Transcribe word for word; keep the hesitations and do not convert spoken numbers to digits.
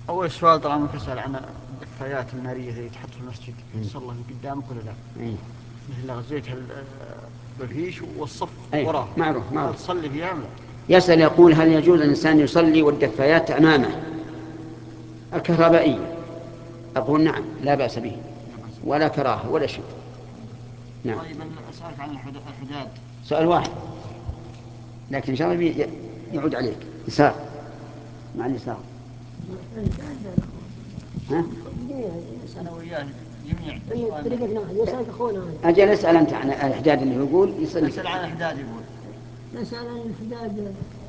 أول سؤال طبعا ممكن أسأل عن الدفايات النارية اللي تحط في المسجد تصلى من قدامك ولا لا؟ إيه. مثل غزيت بالريش والصف أيه. وراه معروف هل معروف. تصلي فيها أم لا؟ يسأل يقول هل يجوز الإنسان يصلي والدفايات أمامه الكهربائية؟ أقول نعم لا بأس به ولا كراهة ولا شيء. نعم. طيب أسألك عن الحداد. سؤال واحد لكن إن شاء الله يعود عليك. يسار مع اليسار. ها؟ أنا وياه جميع أجل اسأل أنت عن الإحداد اللي يقول يصلي. أسأل عن الإحداد يقول. نسأل عن الحداد